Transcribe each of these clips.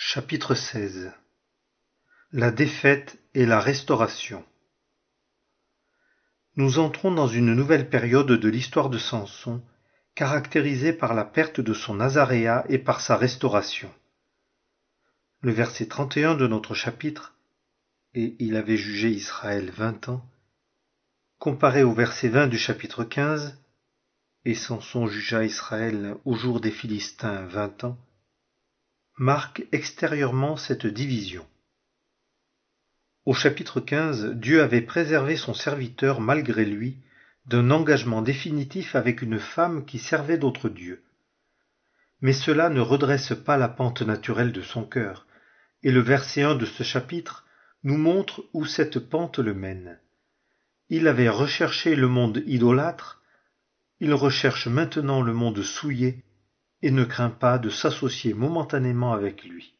Chapitre 16. La défaite et la restauration. Nous entrons dans une nouvelle période de l'histoire de Samson, caractérisée par la perte de son Nazaréat et par sa restauration. Le verset 31 de notre chapitre, « Et il avait jugé Israël 20 ans », comparé au verset 20 du chapitre 15, « Et Samson jugea Israël au jour des Philistins 20 ans », marque extérieurement cette division. Au chapitre 15, Dieu avait préservé son serviteur malgré lui d'un engagement définitif avec une femme qui servait d'autres dieux. Mais cela ne redresse pas la pente naturelle de son cœur, et le verset 1 de ce chapitre nous montre où cette pente le mène. Il avait recherché le monde idolâtre, il recherche maintenant le monde souillé et ne craint pas de s'associer momentanément avec lui.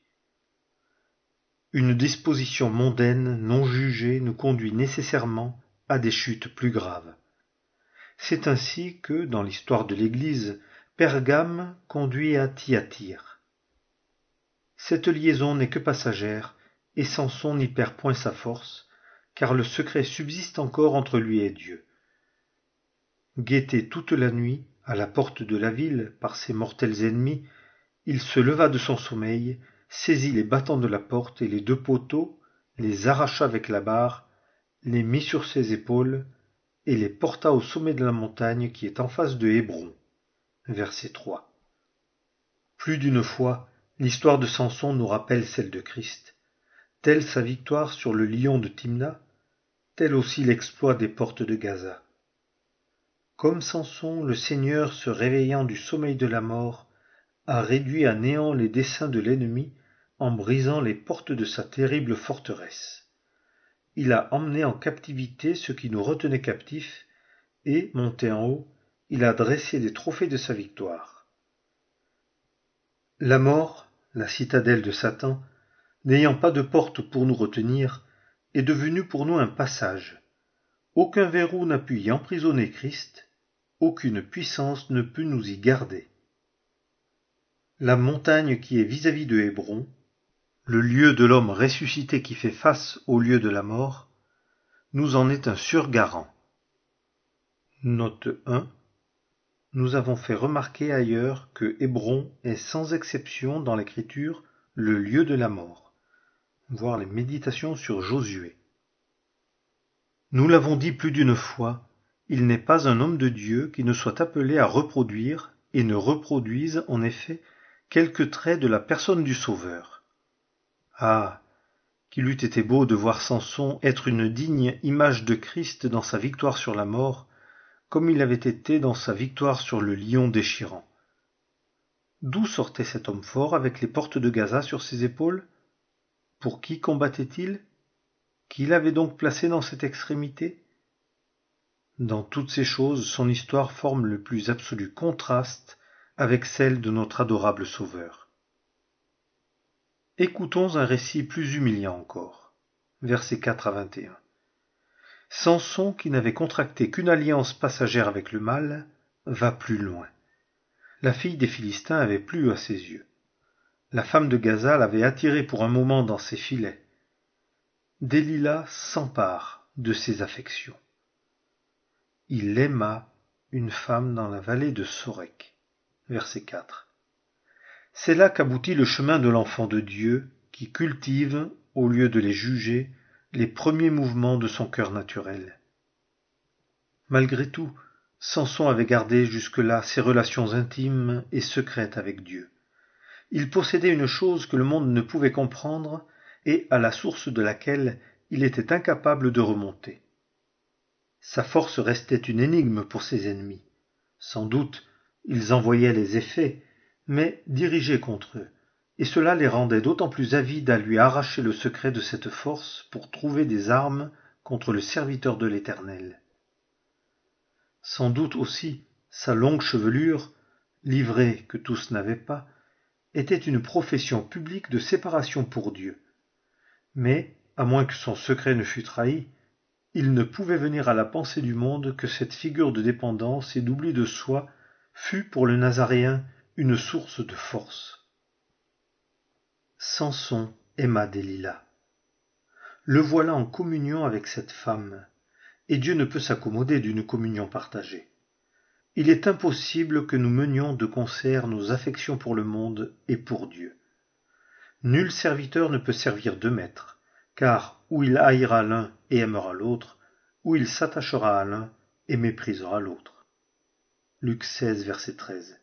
Une disposition mondaine non jugée nous conduit nécessairement à des chutes plus graves. C'est ainsi que, dans l'histoire de l'Église, Pergame conduit à Thyatire. Cette liaison n'est que passagère, et Samson n'y perd point sa force, car le secret subsiste encore entre lui et Dieu. Guetté toute la nuit, à la porte de la ville, par ses mortels ennemis, il se leva de son sommeil, saisit les battants de la porte et les deux poteaux, les arracha avec la barre, les mit sur ses épaules, et les porta au sommet de la montagne qui est en face de Hébron. Verset 3. Plus d'une fois, l'histoire de Samson nous rappelle celle de Christ. Telle sa victoire sur le lion de Timna, tel aussi l'exploit des portes de Gaza. Comme Samson, le Seigneur, se réveillant du sommeil de la mort, a réduit à néant les desseins de l'ennemi en brisant les portes de sa terrible forteresse. Il a emmené en captivité ceux qui nous retenaient captifs, et, monté en haut, il a dressé des trophées de sa victoire. La mort, la citadelle de Satan, n'ayant pas de porte pour nous retenir, est devenue pour nous un passage. Aucun verrou n'a pu y emprisonner Christ, aucune puissance ne peut nous y garder. La montagne qui est vis-à-vis de Hébron, le lieu de l'homme ressuscité qui fait face au lieu de la mort, nous en est un sûr garant. Note 1. Nous avons fait remarquer ailleurs que Hébron est sans exception dans l'Écriture le lieu de la mort. Voir les méditations sur Josué. Nous l'avons dit plus d'une fois, il n'est pas un homme de Dieu qui ne soit appelé à reproduire et ne reproduise en effet quelques traits de la personne du Sauveur. Ah, qu'il eût été beau de voir Samson être une digne image de Christ dans sa victoire sur la mort, comme il avait été dans sa victoire sur le lion déchirant. D'où sortait cet homme fort avec les portes de Gaza sur ses épaules? Pour qui combattait-il? Qui l'avait donc placé dans cette extrémité? Dans toutes ces choses, son histoire forme le plus absolu contraste avec celle de notre adorable Sauveur. Écoutons un récit plus humiliant encore. Versets 4 à 21. Samson, qui n'avait contracté qu'une alliance passagère avec le mal, va plus loin. La fille des Philistins avait plu à ses yeux. La femme de Gaza l'avait attiré pour un moment dans ses filets. Delilah s'empare de ses affections. Il aima une femme dans la vallée de Sorek. Verset 4. C'est là qu'aboutit le chemin de l'enfant de Dieu qui cultive, au lieu de les juger, les premiers mouvements de son cœur naturel. Malgré tout, Samson avait gardé jusque-là ses relations intimes et secrètes avec Dieu. Il possédait une chose que le monde ne pouvait comprendre et à la source de laquelle il était incapable de remonter. Sa force restait une énigme pour ses ennemis. Sans doute, ils en voyaient les effets, mais dirigés contre eux, et cela les rendait d'autant plus avides à lui arracher le secret de cette force pour trouver des armes contre le serviteur de l'Éternel. Sans doute aussi, sa longue chevelure, livrée que tous n'avaient pas, était une profession publique de séparation pour Dieu. Mais, à moins que son secret ne fût trahi, il ne pouvait venir à la pensée du monde que cette figure de dépendance et d'oubli de soi fût pour le Nazaréen une source de force. Samson aima Delilah. Le voilà en communion avec cette femme, et Dieu ne peut s'accommoder d'une communion partagée. Il est impossible que nous menions de concert nos affections pour le monde et pour Dieu. Nul serviteur ne peut servir deux maîtres, car ou il haïra l'un et aimera l'autre, ou il s'attachera à l'un et méprisera l'autre. Luc 16, verset 13.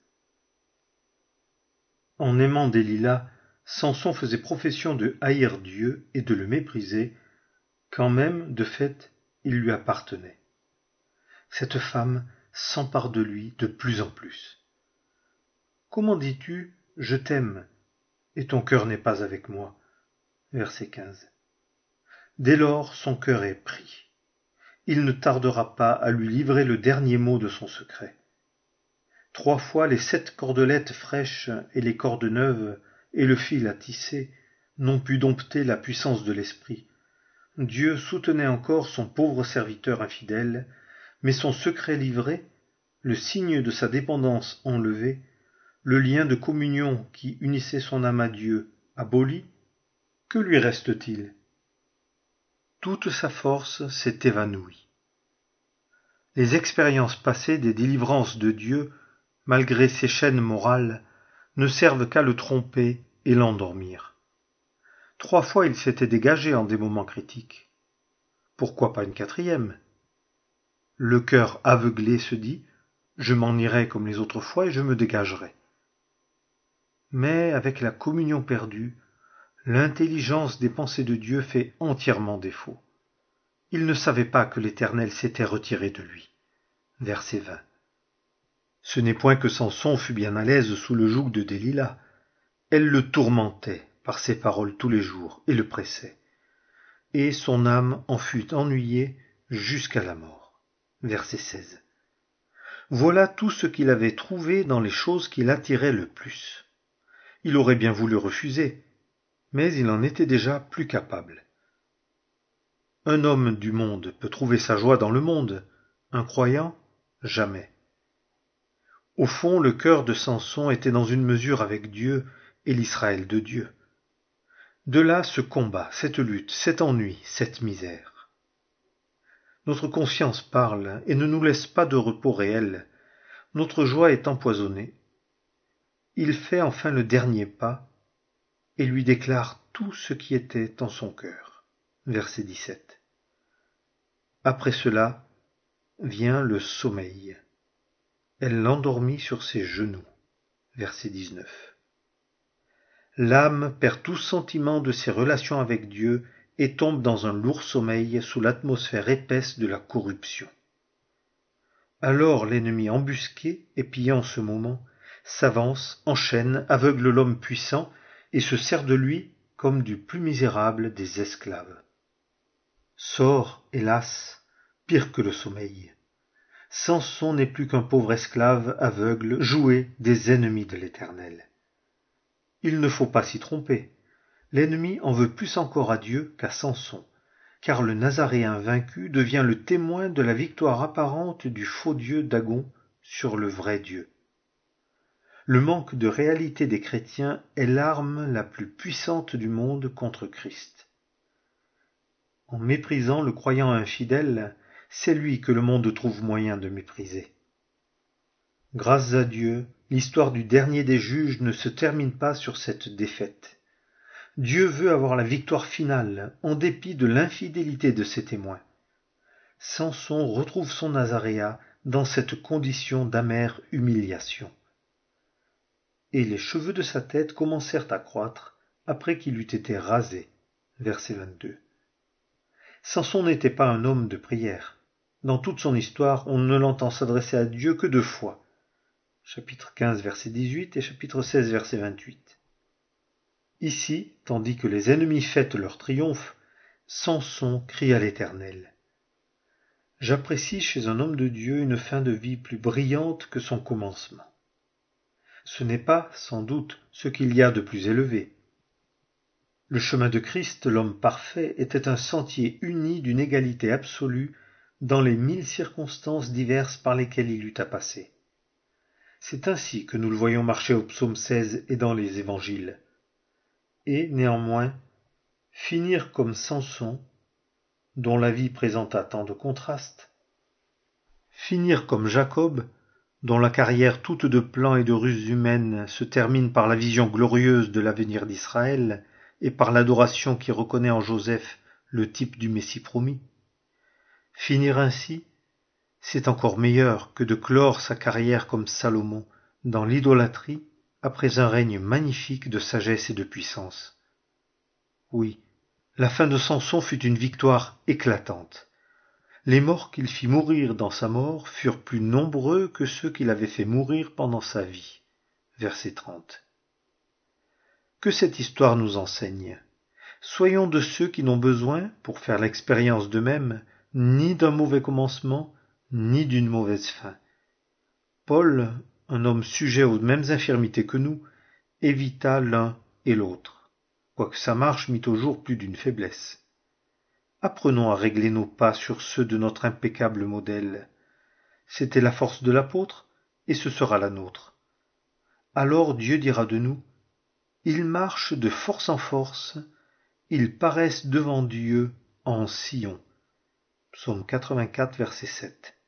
En aimant Delilah, Samson faisait profession de haïr Dieu et de le mépriser, quand même, de fait, il lui appartenait. Cette femme s'empare de lui de plus en plus. Comment dis-tu « je t'aime » et ton cœur n'est pas avec moi? Verset 15. Dès lors, son cœur est pris. Il ne tardera pas à lui livrer le dernier mot de son secret. 3 fois les 7 cordelettes fraîches et les cordes neuves et le fil à tisser n'ont pu dompter la puissance de l'esprit. Dieu soutenait encore son pauvre serviteur infidèle, mais son secret livré, le signe de sa dépendance enlevé, le lien de communion qui unissait son âme à Dieu aboli, que lui reste-t-il? Toute sa force s'est évanouie. Les expériences passées des délivrances de Dieu, malgré ses chaînes morales, ne servent qu'à le tromper et l'endormir. 3 fois il s'était dégagé en des moments critiques. Pourquoi pas une 4e? Le cœur aveuglé se dit « je m'en irai comme les autres fois et je me dégagerai ». Mais avec la communion perdue, l'intelligence des pensées de Dieu fait entièrement défaut. Il ne savait pas que l'Éternel s'était retiré de lui. Verset 20. Ce n'est point que Samson fut bien à l'aise sous le joug de Delilah. Elle le tourmentait par ses paroles tous les jours et le pressait. Et son âme en fut ennuyée jusqu'à la mort. Verset 16. Voilà tout ce qu'il avait trouvé dans les choses qui l'attiraient le plus. Il aurait bien voulu refuser, mais il en était déjà plus capable. Un homme du monde peut trouver sa joie dans le monde, un croyant, jamais. Au fond, le cœur de Samson était dans une mesure avec Dieu et l'Israël de Dieu. De là ce combat, cette lutte, cet ennui, cette misère. Notre conscience parle et ne nous laisse pas de repos réel. Notre joie est empoisonnée. Il fait enfin le dernier pas et lui déclare tout ce qui était en son cœur. Verset 17. Après cela vient le sommeil. Elle l'endormit sur ses genoux. Verset 19. L'âme perd tout sentiment de ses relations avec Dieu et tombe dans un lourd sommeil sous l'atmosphère épaisse de la corruption. Alors l'ennemi embusqué et pillant ce moment s'avance, enchaîne, aveugle l'homme puissant et se sert de lui comme du plus misérable des esclaves. Sort, hélas, pire que le sommeil. Samson n'est plus qu'un pauvre esclave aveugle, jouet des ennemis de l'Éternel. Il ne faut pas s'y tromper. L'ennemi en veut plus encore à Dieu qu'à Samson, car le Nazaréen vaincu devient le témoin de la victoire apparente du faux Dieu Dagon sur le vrai Dieu. Le manque de réalité des chrétiens est l'arme la plus puissante du monde contre Christ. En méprisant le croyant infidèle, c'est lui que le monde trouve moyen de mépriser. Grâce à Dieu, l'histoire du dernier des juges ne se termine pas sur cette défaite. Dieu veut avoir la victoire finale, en dépit de l'infidélité de ses témoins. Samson retrouve son Nazaréa dans cette condition d'amère humiliation. Et les cheveux de sa tête commencèrent à croître après qu'il eut été rasé. Verset 22. Samson n'était pas un homme de prière. Dans toute son histoire, on ne l'entend s'adresser à Dieu que 2 fois. Chapitre 15, verset 18 et chapitre 16, verset 28. Ici, tandis que les ennemis fêtent leur triomphe, Samson crie à l'Éternel. J'apprécie chez un homme de Dieu une fin de vie plus brillante que son commencement. Ce n'est pas, sans doute, ce qu'il y a de plus élevé. Le chemin de Christ, l'homme parfait, était un sentier uni d'une égalité absolue dans les 1000 circonstances diverses par lesquelles il eut à passer. C'est ainsi que nous le voyons marcher au psaume 16 et dans les évangiles. et, néanmoins, finir comme Samson, dont la vie présenta tant de contrastes, finir comme Jacob, dont la carrière toute de plans et de ruses humaines se termine par la vision glorieuse de l'avenir d'Israël et par l'adoration qui reconnaît en Joseph le type du Messie promis. Finir ainsi, c'est encore meilleur que de clore sa carrière comme Salomon dans l'idolâtrie après un règne magnifique de sagesse et de puissance. Oui, la fin de Samson fut une victoire éclatante. Les morts qu'il fit mourir dans sa mort furent plus nombreux que ceux qu'il avait fait mourir pendant sa vie. Verset 30. Que cette histoire nous enseigne. Soyons de ceux qui n'ont besoin, pour faire l'expérience d'eux-mêmes, ni d'un mauvais commencement, ni d'une mauvaise fin. Paul, un homme sujet aux mêmes infirmités que nous, évita l'un et l'autre, quoique sa marche mit au jour plus d'une faiblesse. Apprenons à régler nos pas sur ceux de notre impeccable modèle. C'était la force de l'apôtre, et ce sera la nôtre. Alors Dieu dira de nous, « Ils marchent de force en force, ils paraissent devant Dieu en Sion. » Psaume 84, verset 7.